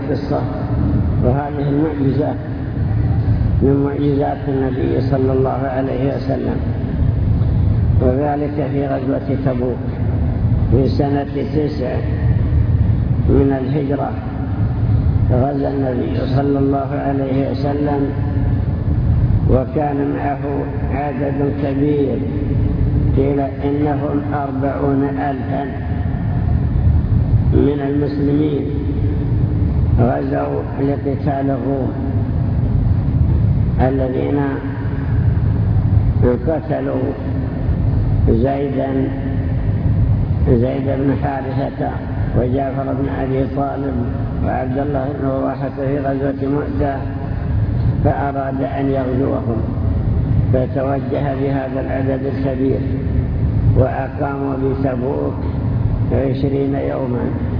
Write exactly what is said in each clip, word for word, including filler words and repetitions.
القصة وهذه المعجزات من معجزات النبي صلى الله عليه وسلم، وذلك في غزوة تبوك في سنة تسع من الهجرة. غزا النبي صلى الله عليه وسلم وكان معه عدد كبير، قيل إنهم أربعون ألفا من المسلمين غزوا لقتال الروم الذين قتلوا زيدا زيد بن حارثة وجعفر بن أبي طالب وعبد الله بن رواحة في غزوة مؤتة، فأراد أن يغزوهم فتوجه بهذا العدد الكبير وأقاموا بتبوك عشرين يوما.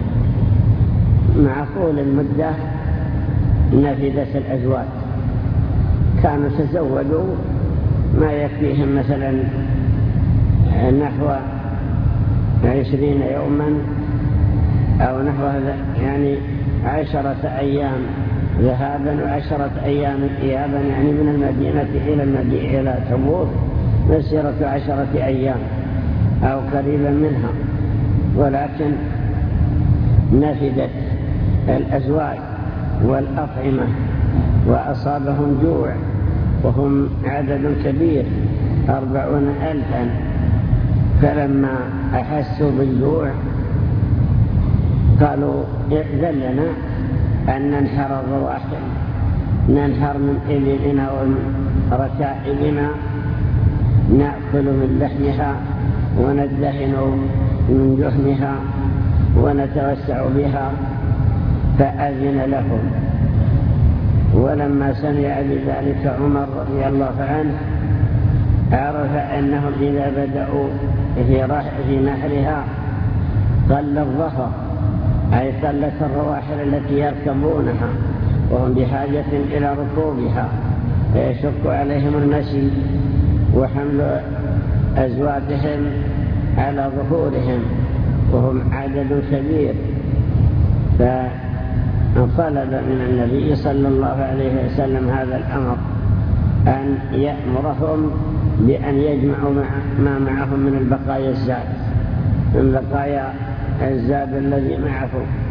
مع طول المدة نفدت الأزواج، كانوا تزودوا ما يكفيهم مثلا نحو عشرين يوما أو نحو يعني عشرة أيام ذهابا وعشرة أيام إيابا، يعني من المدينة إلى المدينة إلى تبوك مسيرة عشرة أيام أو قريبا منها، ولكن نفدت الأزواج والأطعمة وأصابهم جوع وهم عدد كبير أربعون ألفا. فلما أحسوا بالجوع قالوا ائذن لنا أن ننحر الرواحل، ننحر من إبلنا وركائبنا نأكل من لحمها وندهن من جحنها ونتوسع بها. فأذن لهم، ولما سمع بذلك عمر رضي الله عنه عرف أنهم إذا بدأوا في نحرها قل الظهر، أي قلت الرواحل التي يركبونها وهم بحاجة إلى ركوبها، فيشق عليهم المشي وحمل أزواجهم على ظهورهم وهم عدد كبير. فطلب من النبي صلى الله عليه وسلم هذا الأمر، أن يأمرهم بأن يجمعوا ما معهم من البقايا الزاد من بقايا الزاد الذي معه.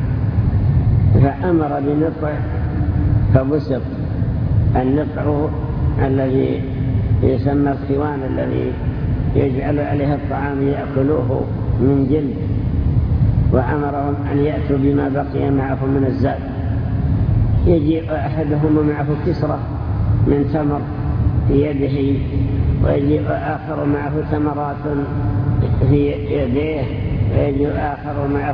فأمر بنطع فبسط. النطع الذي يسمى الخوان الذي يجعل عليه الطعام يأكلوه من جلد، وأمرهم أن يأتوا بما بقي معهم من الزاد. يجيء أحدهم معه كسرة من تمر في يده، ويجيء آخر معه ثمرات في يديه، ويجيء آخر معه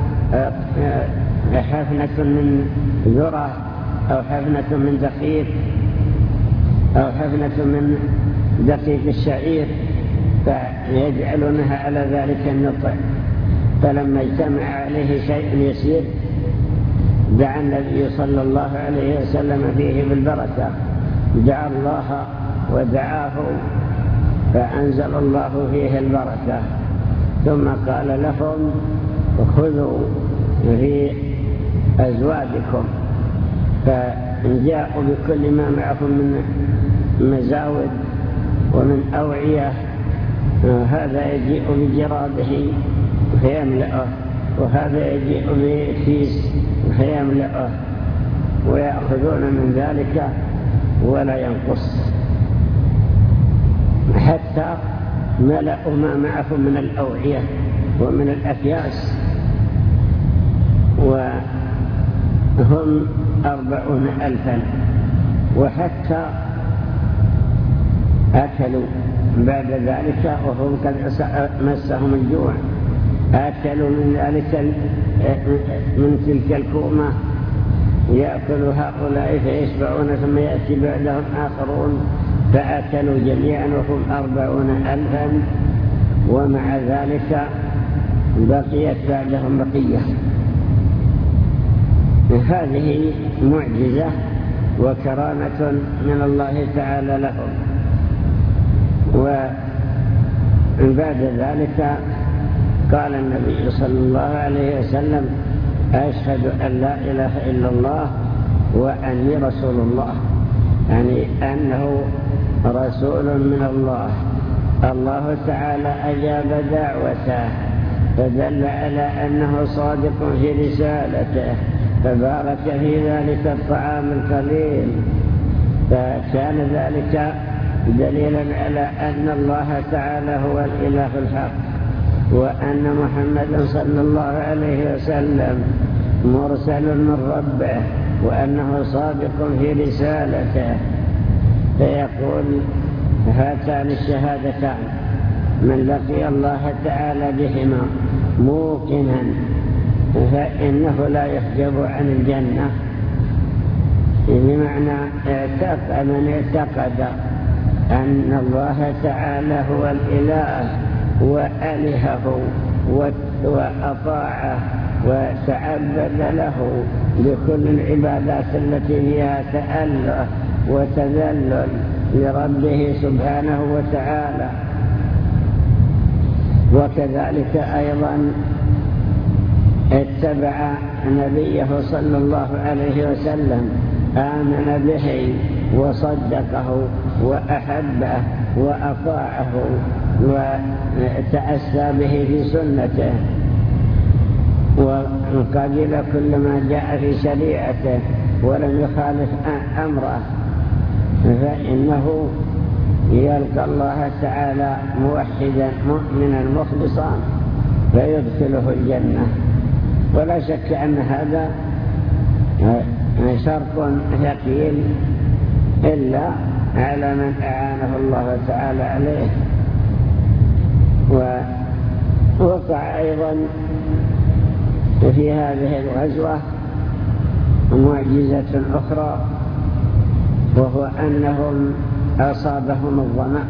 حفنة من ذرة أو حفنة من دقيق أو حفنة من دقيق الشعير، فيجعلونها على ذلك النطع. فلما اجتمع عليه شيء يسير دعا النبي صلى الله عليه وسلم فيه بالبركة، دعا الله ودعاه فأنزل الله فيه البركة. ثم قال لهم خذوا في أزواجكم، فجاءوا بكل ما معهم من مزاود ومن أوعية. هذا يجيء بجراده فيملأه، وهذا يجيء بكيس فيملأه، ويأخذون من ذلك ولا ينقص، حتى ملأوا ما معهم من الأوعية ومن الأكياس، وهم أربعون ألفا. وحتى أكلوا بعد ذلك وهم قد مسهم الجوع، أكلوا من ذلك من تلك الكومة يأكل هؤلاء فيشبعون، ثم يأتي بعدهم آخرون فأكلوا جميعا وهم أربعون ألفا. ومع ذلك بقيت بعدهم بقية. هذه معجزة وكرامة من الله تعالى لهم. وبعد ذلك قال النبي صلى الله عليه وسلم أشهد أن لا إله إلا الله وأني رسول الله، يعني أنه رسول من الله. الله تعالى أجاب دعوته فدل على أنه صادق في رسالته، فبارك في ذلك الطعام القليل، فكان ذلك دليلا على أن الله تعالى هو الإله الحق، وأن محمدا صلى الله عليه وسلم مرسل من ربه، وأنه صادق في رسالته. فيقول هاتان الشهادتان من لقي الله تعالى بهما موقنا فإنه لا يحجب عن الجنة، بمعنى من اعتقد أن الله تعالى هو الإله وألهه وأطاعه وتعبد له بكل العبادات التي فيها تأله وتذلل لربه سبحانه وتعالى. وكذلك أيضا اتبع نبيه صلى الله عليه وسلم، آمن به وصدقه وأحبه وأطاعه وتأسى به في سنته، وقبل كل ما جاء في شريعته ولم يخالف أمره، فإنه يلقى الله تعالى موحدا مؤمنا مخلصا فيدخله الجنة. ولا شك أن هذا شرط ثقيل إلا على من أعانه الله تعالى عليه. ووقع أيضا في هذه الغزوة معجزة أخرى، وهو أنهم أصابهم الظمأ،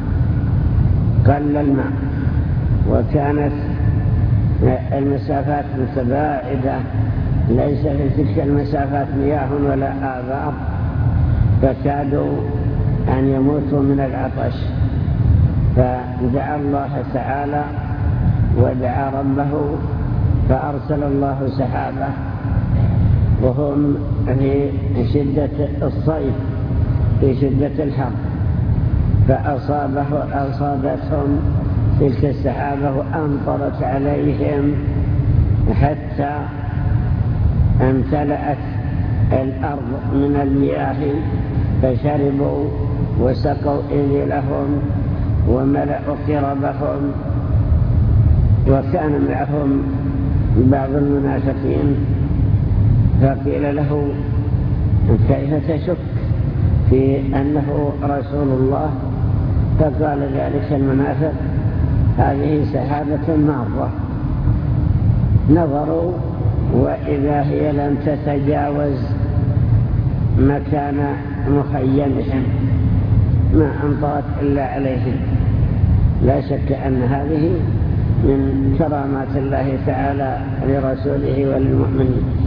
قل الماء، وكانت المسافات متباعدة، ليس في تلك المسافات مياه ولا آبار، فكادوا أن يموتوا من العطش، فدعا الله تعالى ودعا ربه فأرسل الله سحابة، وهم في شدة الصيف في شدة الحر، فأصابه أصابتهم تلك السحابة وأمطرت عليهم حتى امتلأت الأرض من المياه، فشربوا وسقوا إبلهم وملأوا قربهم. وكان معهم بعض المنافقين، فقيل له كيف تشك في أنه رسول الله؟ فقال ذلك المنافق هذه سحابة مارة. نظروا وإذا هي لم تتجاوز مكان مخيمهم، ما أمطرت إلا عليهم. لا شك أن هذه من كرامات الله تعالى لرسوله وللمؤمنين.